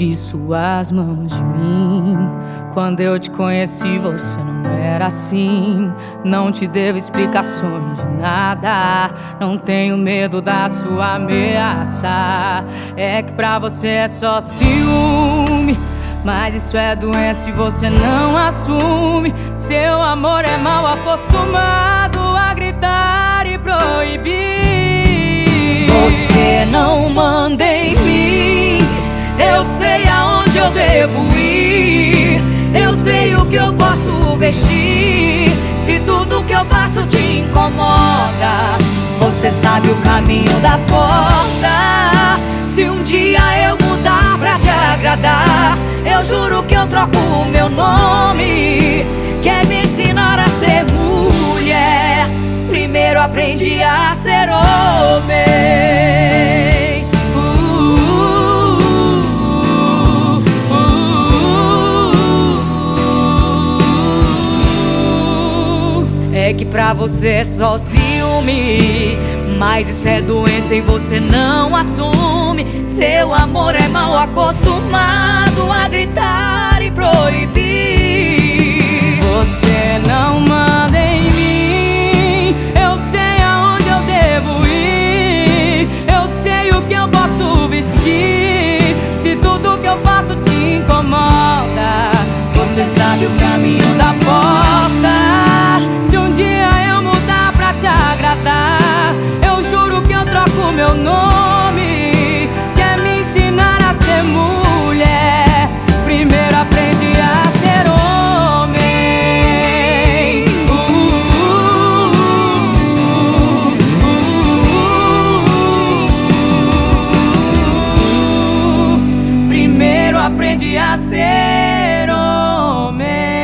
tire suas mãos de mim. Quando eu te conheci você não era assim. Não te devo explicações de nada. Não tenho medo da sua ameaça. É que pra você é só ciúme, mas isso é doença e você não assume. Seu amor é mal acostumado a gritar e proibir. Você não manda em mim, eu sei aonde eu devo ir. Eu sei o que eu posso vestir. Se tudo que eu faço te incomoda, você sabe o caminho da porta. Se um dia eu mudar pra te agradar, eu juro que eu troco o meu nome. Quer me ensinar a ser mulher? Primeiro aprendi a ser homem. É que pra você é só ciúme, mas isso é doença e você não assume. Seu amor é mal acostumado a gritar e proibir. Você não manda em mim, eu sei aonde eu devo ir. Eu sei o que eu posso vestir. Se tudo que eu faço te incomoda, você sabe o caminho da porta. Se um dia eu mudar pra te agradar, eu juro que eu troco meu nome. Quer me ensinar a ser mulher? Primeiro aprendi a ser homem. Primeiro aprendi a ser homem.